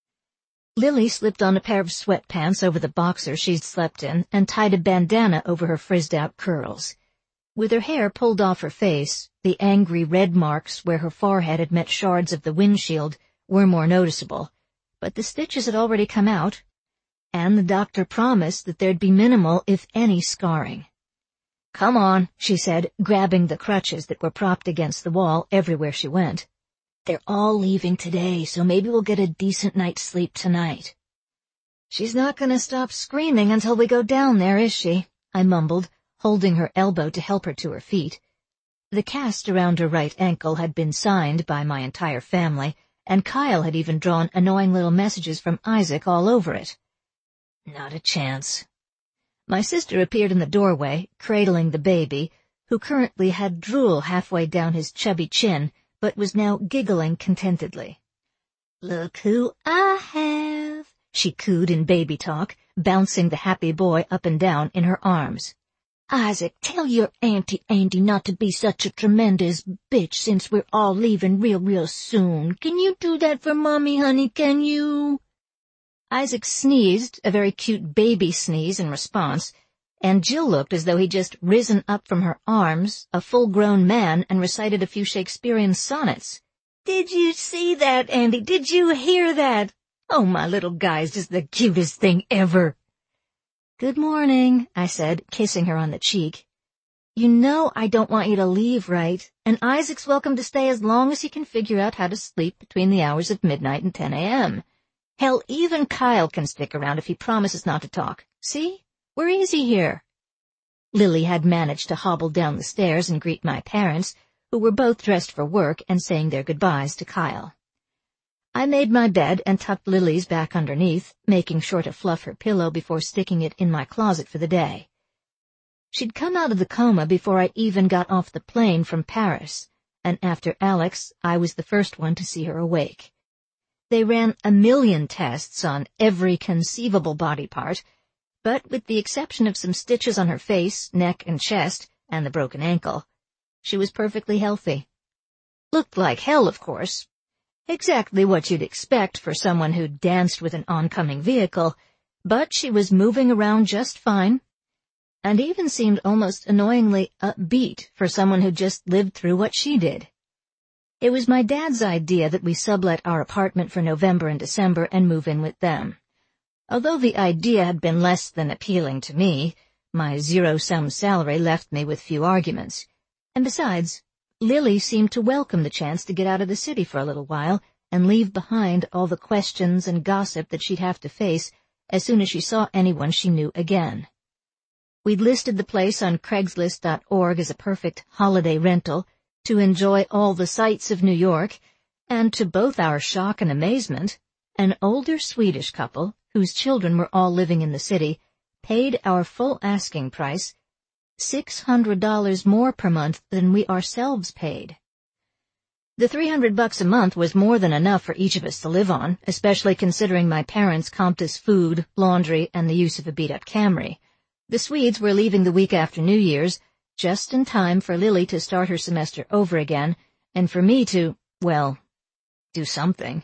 Lily slipped on a pair of sweatpants over the boxer she'd slept in and tied a bandana over her frizzed-out curls. With her hair pulled off her face, the angry red marks where her forehead had met shards of the windshield were more noticeable, but the stitches had already come out, and the doctor promised that there'd be minimal, if any, scarring. "Come on," she said, grabbing the crutches that were propped against the wall everywhere she went. "They're all leaving today, so maybe we'll get a decent night's sleep tonight." "She's not going to stop screaming until we go down there, is she?" I mumbled, holding her elbow to help her to her feet. The cast around her right ankle had been signed by my entire family, and Kyle had even drawn annoying little messages from Isaac all over it. Not a chance. My sister appeared in the doorway, cradling the baby, who currently had drool halfway down his chubby chin, but was now giggling contentedly. "Look who I have," she cooed in baby talk, bouncing the happy boy up and down in her arms. "Isaac, tell your Auntie Andy not to be such a tremendous bitch since we're all leaving real, real soon. Can you do that for Mommy, honey, can you?" Isaac sneezed, a very cute baby sneeze in response, and Jill looked as though he'd just risen up from her arms, a full-grown man, and recited a few Shakespearean sonnets. "Did you see that, Andy? Did you hear that? Oh, my little guy's just the cutest thing ever." "Good morning," I said, kissing her on the cheek. "You know I don't want you to leave, right? And Isaac's welcome to stay as long as he can figure out how to sleep between the hours of midnight and ten a.m. Hell, even Kyle can stick around if he promises not to talk. See? We're easy here." Lily had managed to hobble down the stairs and greet my parents, who were both dressed for work and saying their goodbyes to Kyle. I made my bed and tucked Lily's back underneath, making sure to fluff her pillow before sticking it in my closet for the day. She'd come out of the coma before I even got off the plane from Paris, and after Alex, I was the first one to see her awake. They ran a million tests on every conceivable body part, but with the exception of some stitches on her face, neck, and chest, and the broken ankle, she was perfectly healthy. Looked like hell, of course. Exactly what you'd expect for someone who danced with an oncoming vehicle, but she was moving around just fine, and even seemed almost annoyingly upbeat for someone who just lived through what she did. It was my dad's idea that we sublet our apartment for November and December and move in with them. Although the idea had been less than appealing to me, my zero-sum salary left me with few arguments. And besides, Lily seemed to welcome the chance to get out of the city for a little while and leave behind all the questions and gossip that she'd have to face as soon as she saw anyone she knew again. We'd listed the place on Craigslist dot org as a perfect holiday rental to enjoy all the sights of New York, and to both our shock and amazement, an older Swedish couple, whose children were all living in the city, paid our full asking price, six hundred dollars more per month than we ourselves paid. The three hundred bucks a month was more than enough for each of us to live on, especially considering my parents' comped us food, laundry, and the use of a beat-up Camry. The Swedes were leaving the week after New Year's, just in time for Lily to start her semester over again, and for me to, well, do something.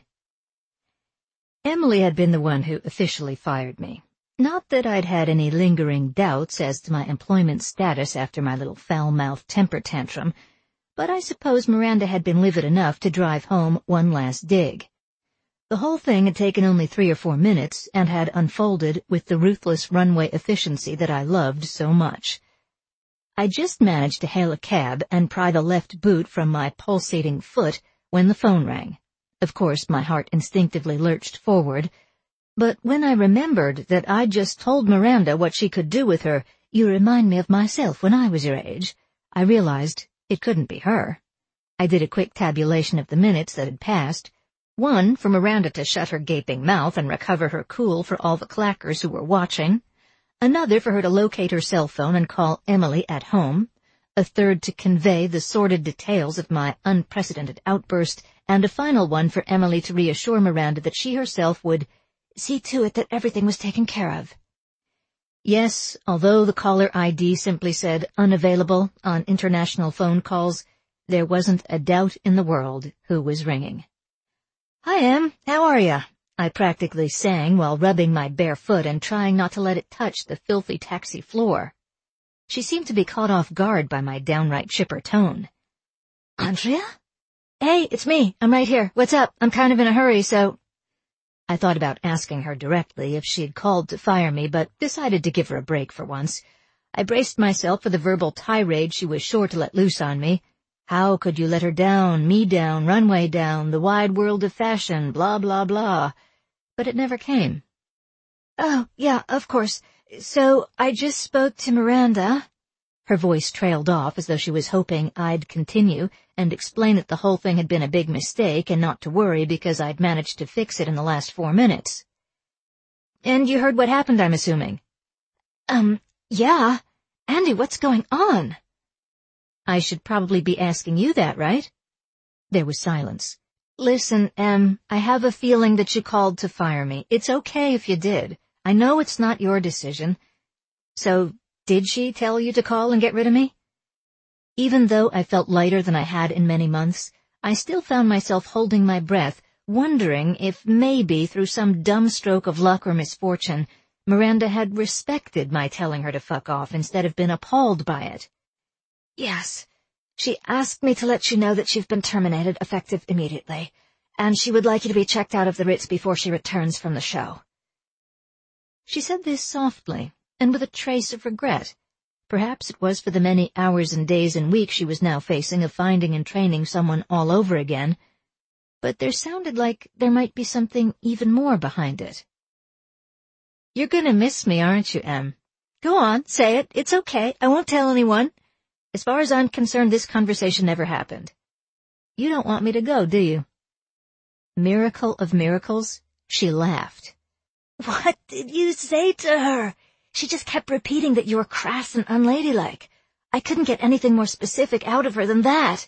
Emily had been the one who officially fired me. Not that I'd had any lingering doubts as to my employment status after my little foul-mouthed temper tantrum, but I suppose Miranda had been livid enough to drive home one last dig. The whole thing had taken only three or four minutes and had unfolded with the ruthless runway efficiency that I loved so much. I just managed to hail a cab and pry the left boot from my pulsating foot when the phone rang. Of course, my heart instinctively lurched forward, but when I remembered that I'd just told Miranda what she could do with her, "You remind me of myself when I was your age," I realized it couldn't be her. I did a quick tabulation of the minutes that had passed, one for Miranda to shut her gaping mouth and recover her cool for all the clackers who were watching, another for her to locate her cell phone and call Emily at home, a third to convey the sordid details of my unprecedented outburst, and a final one for Emily to reassure Miranda that she herself would see to it that everything was taken care of. Yes, although the caller I D simply said unavailable on international phone calls, there wasn't a doubt in the world who was ringing. "Hi, Em. How are ya?" I practically sang while rubbing my bare foot and trying not to let it touch the filthy taxi floor. She seemed to be caught off guard by my downright chipper tone. "Andrea? Hey, it's me. I'm right here. What's up? I'm kind of in a hurry, so—" I thought about asking her directly if she'd called to fire me, but decided to give her a break for once. I braced myself for the verbal tirade she was sure to let loose on me. How could you let her down, me down, runway down, the wide world of fashion, blah, blah, blah. But it never came. "Oh, yeah, of course. So I just spoke to Miranda." Her voice trailed off as though she was hoping I'd continue and explain that the whole thing had been a big mistake and not to worry because I'd managed to fix it in the last four minutes. "And you heard what happened, I'm assuming?" Um, yeah. Andy, what's going on?" "I should probably be asking you that, right?" There was silence. "Listen, Em, I have a feeling that you called to fire me. It's okay if you did. I know it's not your decision. So, did she tell you to call and get rid of me?" Even though I felt lighter than I had in many months, I still found myself holding my breath, wondering if maybe through some dumb stroke of luck or misfortune, Miranda had respected my telling her to fuck off instead of been appalled by it. "Yes. She asked me to let you know that you've been terminated effective immediately, and she would like you to be checked out of the Ritz before she returns from the show." She said this softly, and with a trace of regret. Perhaps it was for the many hours and days and weeks she was now facing of finding and training someone all over again, but there sounded like there might be something even more behind it. "You're gonna miss me, aren't you, Em?" "Go on, say it. It's okay. I won't tell anyone." "As far as I'm concerned, this conversation never happened." "You don't want me to go, do you?" Miracle of miracles, she laughed. "What did you say to her? She just kept repeating that you were crass and unladylike. I couldn't get anything more specific out of her than that."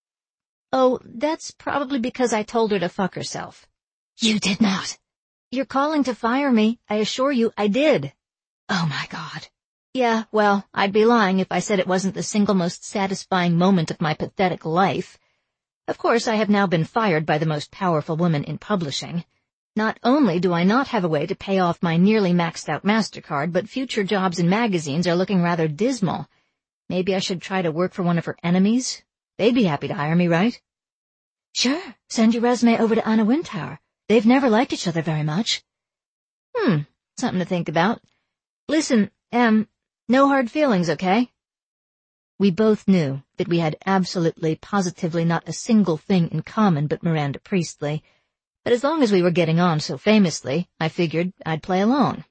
"Oh, that's probably because I told her to fuck herself." "You did not." "You're calling to fire me. I assure you I did." "Oh my God." "Yeah, well, I'd be lying if I said it wasn't the single most satisfying moment of my pathetic life. Of course, I have now been fired by the most powerful woman in publishing. Not only do I not have a way to pay off my nearly maxed-out MasterCard, but future jobs in magazines are looking rather dismal. Maybe I should try to work for one of her enemies? They'd be happy to hire me, right?" "Sure. Send your resume over to Anna Wintour. They've never liked each other very much." Hmm, something to think about. Listen, Em, no hard feelings, okay?" We both knew that we had absolutely, positively not a single thing in common but Miranda Priestley, but as long as we were getting on so famously, I figured I'd play along.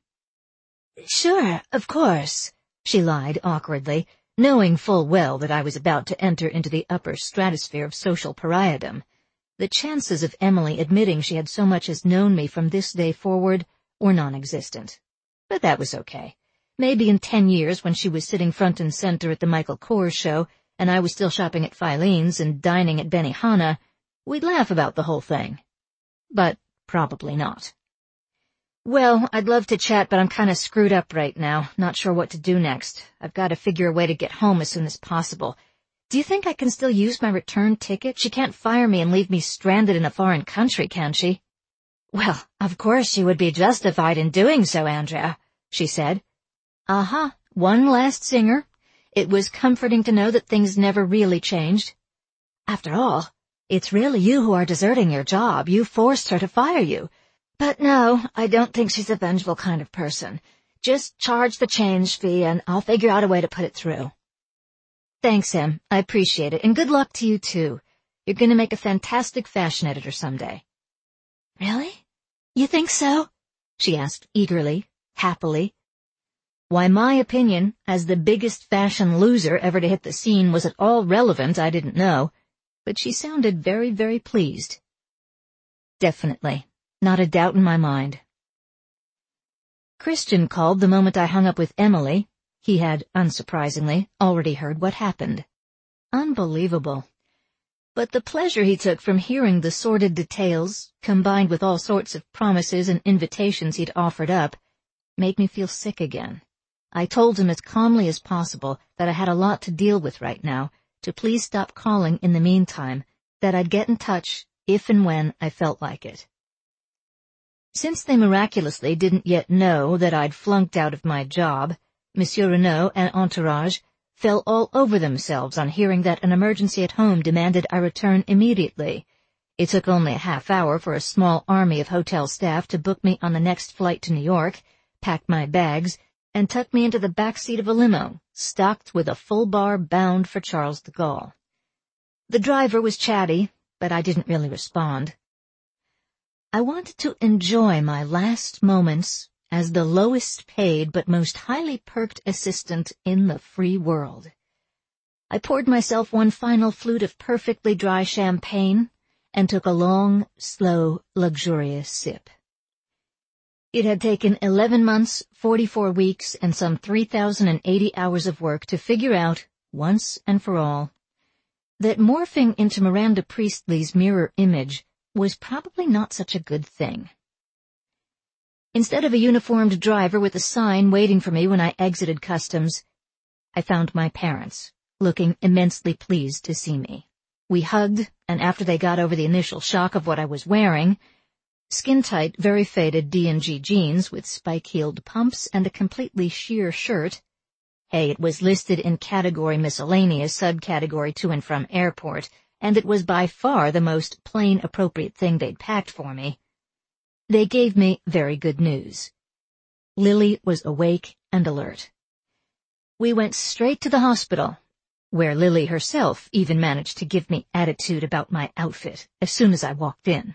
"Sure, of course," she lied awkwardly, knowing full well that I was about to enter into the upper stratosphere of social pariahdom. The chances of Emily admitting she had so much as known me from this day forward were non-existent. But that was okay. Maybe in ten years, when she was sitting front and center at the Michael Kors show, and I was still shopping at Filene's and dining at Benihana, we'd laugh about the whole thing. But probably not. "Well, I'd love to chat, but I'm kind of screwed up right now, not sure what to do next. I've got to figure a way to get home as soon as possible. Do you think I can still use my return ticket? She can't fire me and leave me stranded in a foreign country, can she?" "Well, of course she would be justified in doing so, Andrea," she said. Uh-huh, one last singer. It was comforting to know that things never really changed. "After all, it's really you who are deserting your job. You forced her to fire you. But no, I don't think she's a vengeful kind of person. Just charge the change fee and I'll figure out a way to put it through." "Thanks, Em. I appreciate it, and good luck to you, too. You're going to make a fantastic fashion editor someday." "Really? You think so?" she asked eagerly, happily. Why my opinion, as the biggest fashion loser ever to hit the scene, was at all relevant I didn't know, but she sounded very, very pleased. "Definitely. Not a doubt in my mind." Christian called the moment I hung up with Emily. He had, unsurprisingly, already heard what happened. Unbelievable. But the pleasure he took from hearing the sordid details, combined with all sorts of promises and invitations he'd offered up, made me feel sick again. I told him as calmly as possible that I had a lot to deal with right now, to please stop calling in the meantime, that I'd get in touch if and when I felt like it. Since they miraculously didn't yet know that I'd flunked out of my job, Monsieur Renaud and entourage fell all over themselves on hearing that an emergency at home demanded I return immediately. It took only a half hour for a small army of hotel staff to book me on the next flight to New York, pack my bags, and tuck me into the back seat of a limo, stocked with a full bar bound for Charles de Gaulle. The driver was chatty, but I didn't really respond. I wanted to enjoy my last moments as the lowest paid but most highly perked assistant in the free world. I poured myself one final flute of perfectly dry champagne and took a long, slow, luxurious sip. It had taken eleven months, forty-four weeks, and some three thousand eighty hours of work to figure out, once and for all, that morphing into Miranda Priestley's mirror image was probably not such a good thing. Instead of a uniformed driver with a sign waiting for me when I exited customs, I found my parents, looking immensely pleased to see me. We hugged, and after they got over the initial shock of what I was wearing, skin-tight, very faded D and G jeans with spike-heeled pumps and a completely sheer shirt. Hey, it was listed in category miscellaneous, subcategory to and from airport, and it was by far the most plain appropriate thing they'd packed for me. They gave me very good news. Lily was awake and alert. We went straight to the hospital, where Lily herself even managed to give me attitude about my outfit as soon as I walked in.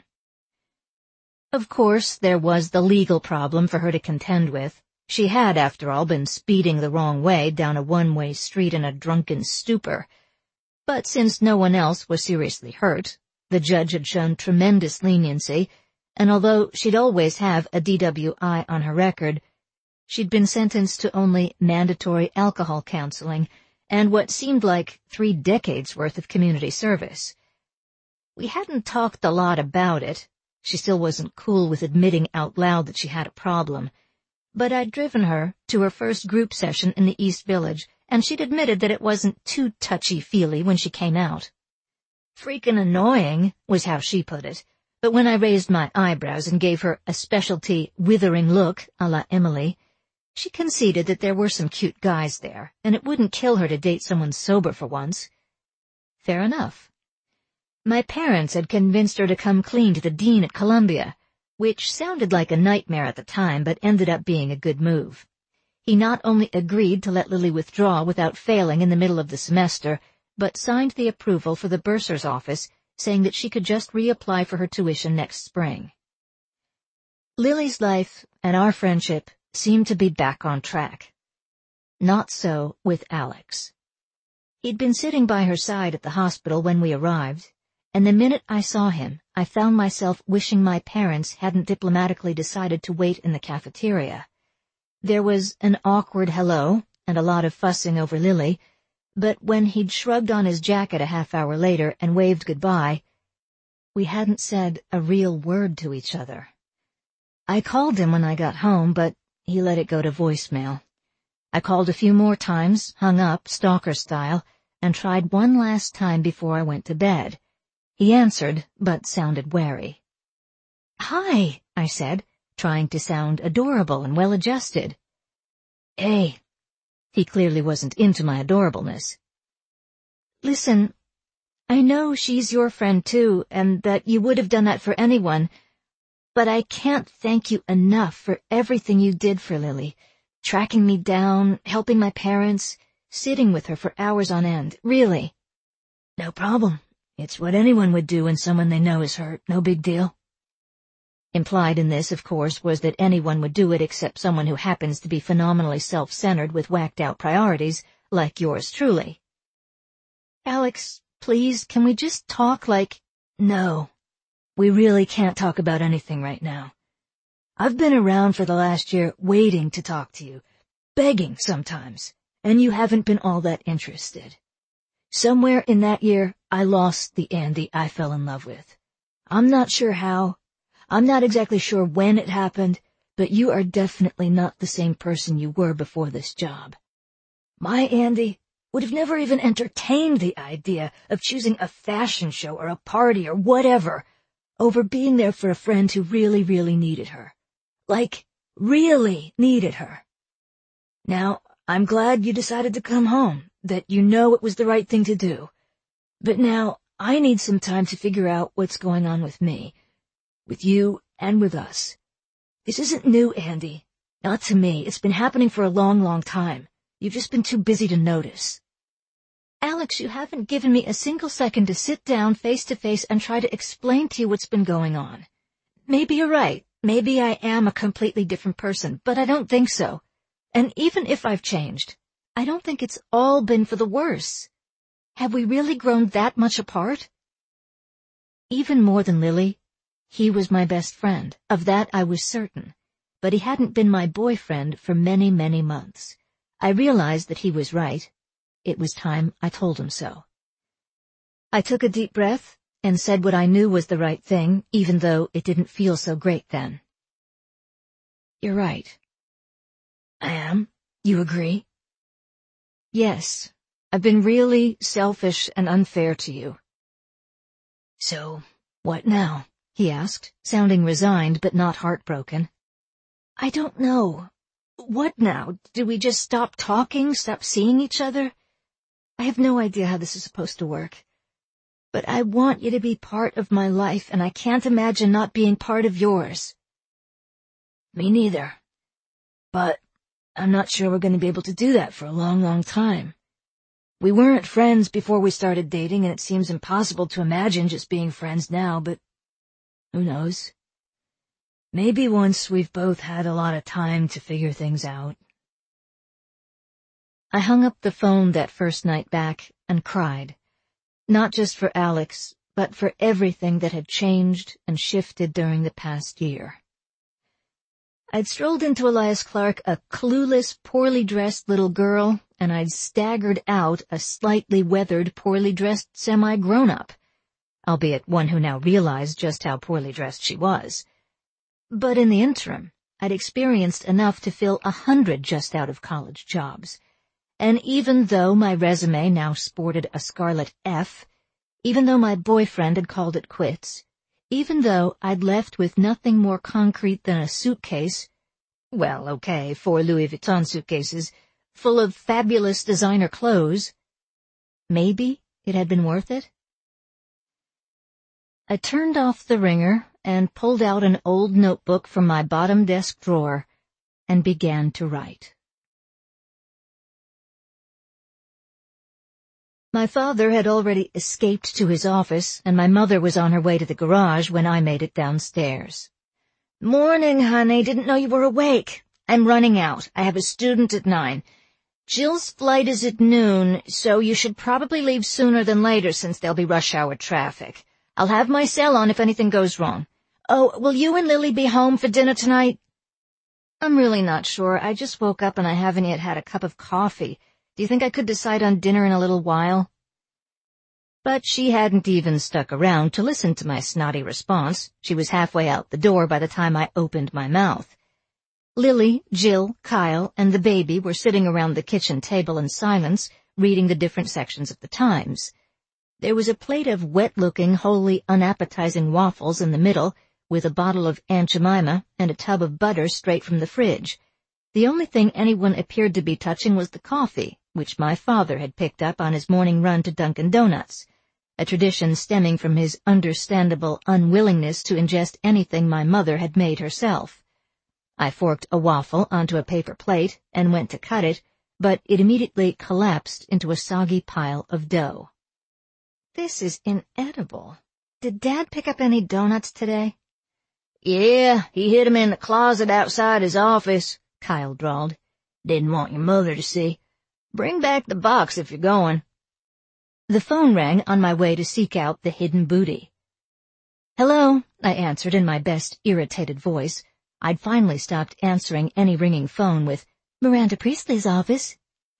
Of course, there was the legal problem for her to contend with. She had, after all, been speeding the wrong way down a one-way street in a drunken stupor. But since no one else was seriously hurt, the judge had shown tremendous leniency, and although she'd always have a D W I on her record, she'd been sentenced to only mandatory alcohol counseling and what seemed like three decades worth of community service. We hadn't talked a lot about it. She still wasn't cool with admitting out loud that she had a problem. But I'd driven her to her first group session in the East Village, and she'd admitted that it wasn't too touchy-feely when she came out. Freakin' annoying was how she put it, but when I raised my eyebrows and gave her a specialty withering look a la Emily, she conceded that there were some cute guys there, and it wouldn't kill her to date someone sober for once. Fair enough. My parents had convinced her to come clean to the dean at Columbia, which sounded like a nightmare at the time but ended up being a good move. He not only agreed to let Lily withdraw without failing in the middle of the semester, but signed the approval for the bursar's office, saying that she could just reapply for her tuition next spring. Lily's life and our friendship seemed to be back on track. Not so with Alex. He'd been sitting by her side at the hospital when we arrived, and the minute I saw him, I found myself wishing my parents hadn't diplomatically decided to wait in the cafeteria. There was an awkward hello and a lot of fussing over Lily, but when he'd shrugged on his jacket a half hour later and waved goodbye, we hadn't said a real word to each other. I called him when I got home, but he let it go to voicemail. I called a few more times, hung up, stalker style, and tried one last time before I went to bed. He answered, but sounded wary. "Hi," I said, trying to sound adorable and well-adjusted. "Hey." He clearly wasn't into my adorableness. "Listen, I know she's your friend too, and that you would have done that for anyone, but I can't thank you enough for everything you did for Lily, tracking me down, helping my parents, sitting with her for hours on end, really." "No problem. It's what anyone would do when someone they know is hurt, no big deal." Implied in this, of course, was that anyone would do it except someone who happens to be phenomenally self-centered with whacked-out priorities, like yours truly. "Alex, please, can we just talk like—" "No, we really can't talk about anything right now. I've been around for the last year waiting to talk to you, begging sometimes, and you haven't been all that interested. Somewhere in that year, I lost the Andy I fell in love with. I'm not sure how. I'm not exactly sure when it happened, but you are definitely not the same person you were before this job. My Andy would have never even entertained the idea of choosing a fashion show or a party or whatever over being there for a friend who really, really needed her. Like, really needed her. Now, I'm glad you decided to come home, that you know it was the right thing to do. But now, I need some time to figure out what's going on with me, with you and with us. This isn't new, Andy. Not to me. It's been happening for a long, long time. You've just been too busy to notice." "Alex, you haven't given me a single second to sit down face to face and try to explain to you what's been going on. Maybe you're right. Maybe I am a completely different person, but I don't think so. And even if I've changed, I don't think it's all been for the worse. Have we really grown that much apart? Even more than Lily, he was my best friend. Of that I was certain. But he hadn't been my boyfriend for many, many months. I realized that he was right. It was time I told him so. I took a deep breath and said what I knew was the right thing, even though it didn't feel so great then. You're right. I am. You agree? Yes. I've been really selfish and unfair to you. So, what now? He asked, sounding resigned but not heartbroken. I don't know. What now? Do we just stop talking, stop seeing each other? I have no idea how this is supposed to work. But I want you to be part of my life, and I can't imagine not being part of yours. Me neither. But I'm not sure we're going to be able to do that for a long, long time. We weren't friends before we started dating, and it seems impossible to imagine just being friends now, but who knows? Maybe once we've both had a lot of time to figure things out. I hung up the phone that first night back and cried, not just for Alex, but for everything that had changed and shifted during the past year. I'd strolled into Elias Clark a clueless, poorly dressed little girl, and I'd staggered out a slightly weathered, poorly dressed semi-grown-up, albeit one who now realized just how poorly dressed she was. But in the interim, I'd experienced enough to fill a hundred just-out-of-college jobs. And even though my resume now sported a scarlet F, even though my boyfriend had called it quits, even though I'd left with nothing more concrete than a suitcase, well, okay, four Louis Vuitton suitcases, full of fabulous designer clothes, maybe it had been worth it. I turned off the ringer and pulled out an old notebook from my bottom desk drawer and began to write. My father had already escaped to his office, and my mother was on her way to the garage when I made it downstairs. Morning, honey. Didn't know you were awake. I'm running out. I have a student at nine. Jill's flight is at noon, so you should probably leave sooner than later since there'll be rush hour traffic. I'll have my cell on if anything goes wrong. Oh, will you and Lily be home for dinner tonight? I'm really not sure. I just woke up and I haven't yet had a cup of coffee. Do you think I could decide on dinner in a little while? But she hadn't even stuck around to listen to my snotty response. She was halfway out the door by the time I opened my mouth. Lily, Jill, Kyle, and the baby were sitting around the kitchen table in silence, reading the different sections of the Times. There was a plate of wet-looking, wholly unappetizing waffles in the middle, with a bottle of Aunt Jemima and a tub of butter straight from the fridge. The only thing anyone appeared to be touching was the coffee, which my father had picked up on his morning run to Dunkin' Donuts, a tradition stemming from his understandable unwillingness to ingest anything my mother had made herself. I forked a waffle onto a paper plate and went to cut it, but it immediately collapsed into a soggy pile of dough. This is inedible. Did Dad pick up any donuts today? Yeah, he hid 'em in the closet outside his office, Kyle drawled. Didn't want your mother to see. Bring back the box if you're going. The phone rang on my way to seek out the hidden booty. Hello, I answered in my best irritated voice. I'd finally stopped answering any ringing phone with, Miranda Priestley's office.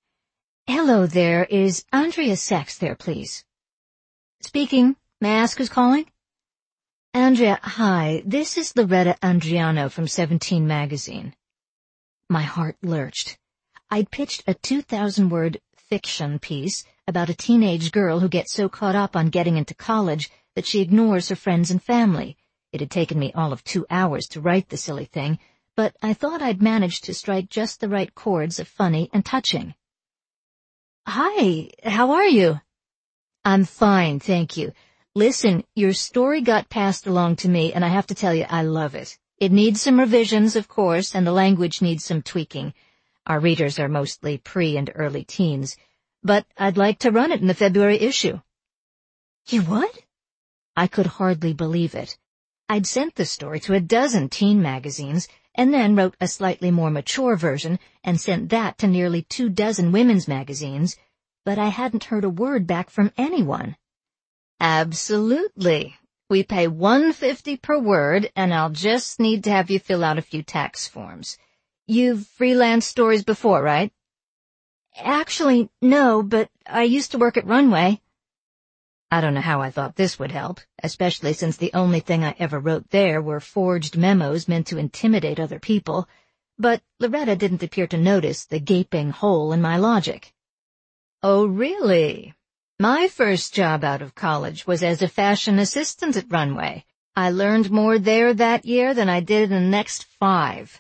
Hello there, is Andrea Sachs there, please? Speaking. May I ask who's calling? Andrea, hi, this is Loretta Andriano from Seventeen magazine. My heart lurched. I'd pitched a two thousand word fiction piece about a teenage girl who gets so caught up on getting into college that she ignores her friends and family. It had taken me all of two hours to write the silly thing, but I thought I'd managed to strike just the right chords of funny and touching. Hi, how are you? I'm fine, thank you. Listen, your story got passed along to me, and I have to tell you, I love it. It needs some revisions, of course, and the language needs some tweaking. Our readers are mostly pre- and early teens, but I'd like to run it in the February issue. You would? I could hardly believe it. I'd sent the story to a dozen teen magazines, and then wrote a slightly more mature version and sent that to nearly two dozen women's magazines, but I hadn't heard a word back from anyone. Absolutely. We pay one dollar fifty per word, and I'll just need to have you fill out a few tax forms. You've freelanced stories before, right? Actually, no, but I used to work at Runway. I don't know how I thought this would help, especially since the only thing I ever wrote there were forged memos meant to intimidate other people, but Loretta didn't appear to notice the gaping hole in my logic. Oh, really? My first job out of college was as a fashion assistant at Runway. I learned more there that year than I did in the next five.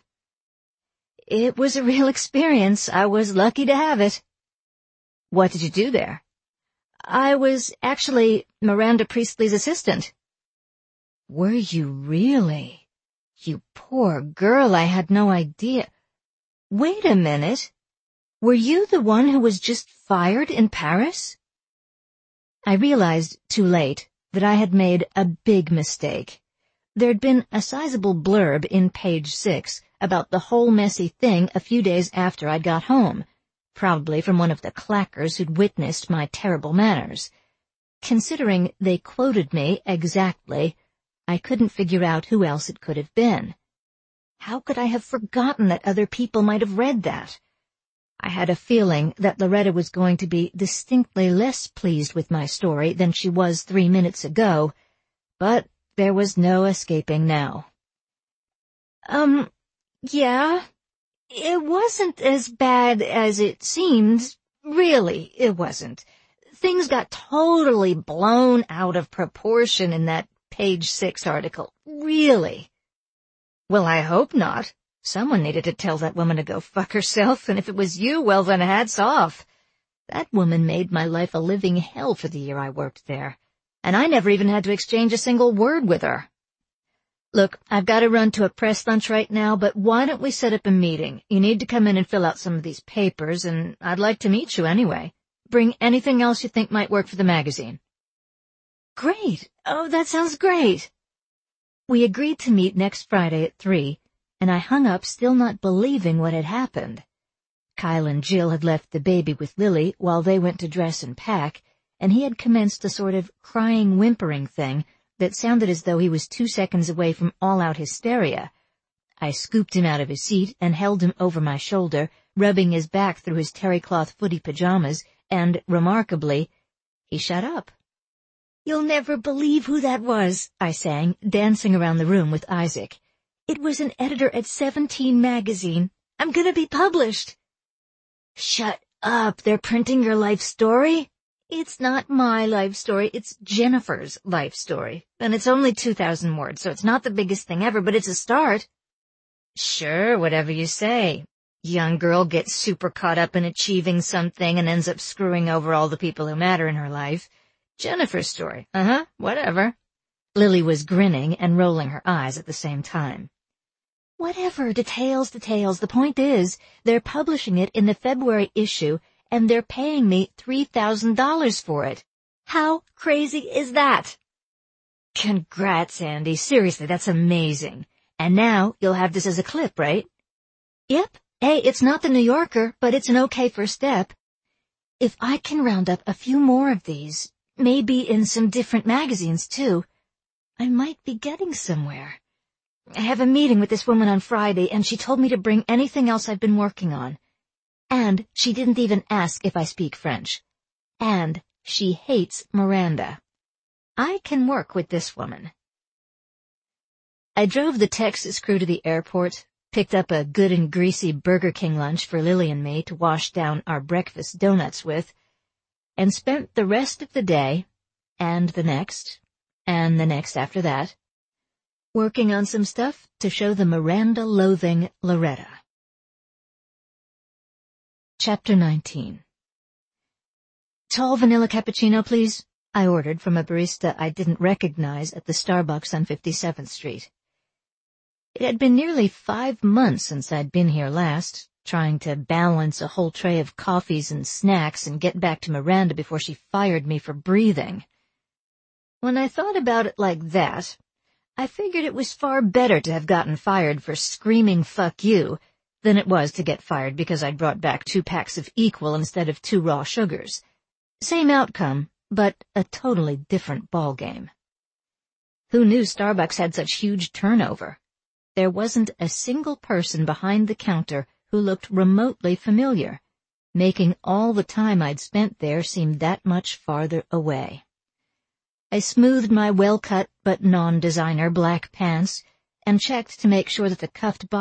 It was a real experience. I was lucky to have it. What did you do there? I was actually Miranda Priestley's assistant. Were you really? You poor girl, I had no idea. Wait a minute. Were you the one who was just fired in Paris? I realized, too late, that I had made a big mistake. There'd been a sizable blurb in page six about the whole messy thing a few days after I'd got home, probably from one of the clackers who'd witnessed my terrible manners. Considering they quoted me exactly, I couldn't figure out who else it could have been. How could I have forgotten that other people might have read that? I had a feeling that Loretta was going to be distinctly less pleased with my story than she was three minutes ago, but there was no escaping now. Um, yeah, it wasn't as bad as it seemed. Really, it wasn't. Things got totally blown out of proportion in that page six article. Really. Well, I hope not. Someone needed to tell that woman to go fuck herself, and if it was you, well then hats off. That woman made my life a living hell for the year I worked there, and I never even had to exchange a single word with her. Look, I've got to run to a press lunch right now, but why don't we set up a meeting? You need to come in and fill out some of these papers, and I'd like to meet you anyway. Bring anything else you think might work for the magazine. Great. Oh, that sounds great. We agreed to meet next Friday at three, and I hung up still not believing what had happened. Kyle and Jill had left the baby with Lily while they went to dress and pack, and he had commenced a sort of crying, whimpering thing that sounded as though he was two seconds away from all-out hysteria. I scooped him out of his seat and held him over my shoulder, rubbing his back through his terry-cloth footy pajamas, and, remarkably, he shut up. You'll never believe who that was, I sang, dancing around the room with Isaac. It was an editor at Seventeen magazine. I'm gonna be published. Shut up, they're printing your life story? It's not my life story, it's Jennifer's life story. And it's only two thousand words, so it's not the biggest thing ever, but it's a start. Sure, whatever you say. Young girl gets super caught up in achieving something and ends up screwing over all the people who matter in her life. Jennifer's story, uh-huh, whatever. Lily was grinning and rolling her eyes at the same time. Whatever, details, details. The point is, they're publishing it in the February issue, and they're paying me three thousand dollars for it. How crazy is that? Congrats, Andy. Seriously, that's amazing. And now you'll have this as a clip, right? Yep. Hey, it's not the New Yorker, but it's an okay first step. If I can round up a few more of these, maybe in some different magazines, too, I might be getting somewhere. I have a meeting with this woman on Friday, and she told me to bring anything else I've been working on. And she didn't even ask if I speak French. And she hates Miranda. I can work with this woman. I drove the Texas crew to the airport, picked up a good and greasy Burger King lunch for Lily and me to wash down our breakfast donuts with, and spent the rest of the day, and the next, and the next after that, working on some stuff to show the Miranda-loathing Loretta. Chapter nineteen. Tall vanilla cappuccino, please, I ordered from a barista I didn't recognize at the Starbucks on fifty-seventh Street. It had been nearly five months since I'd been here last, trying to balance a whole tray of coffees and snacks and get back to Miranda before she fired me for breathing. When I thought about it like that, I figured it was far better to have gotten fired for screaming fuck you than it was to get fired because I'd brought back two packs of Equal instead of two raw sugars, Same outcome, but a totally different ballgame. Who knew Starbucks had such huge turnover? There wasn't a single person behind the counter who looked remotely familiar, making all the time I'd spent there seem that much farther away. I smoothed my well-cut but non-designer black pants and checked to make sure that the cuffed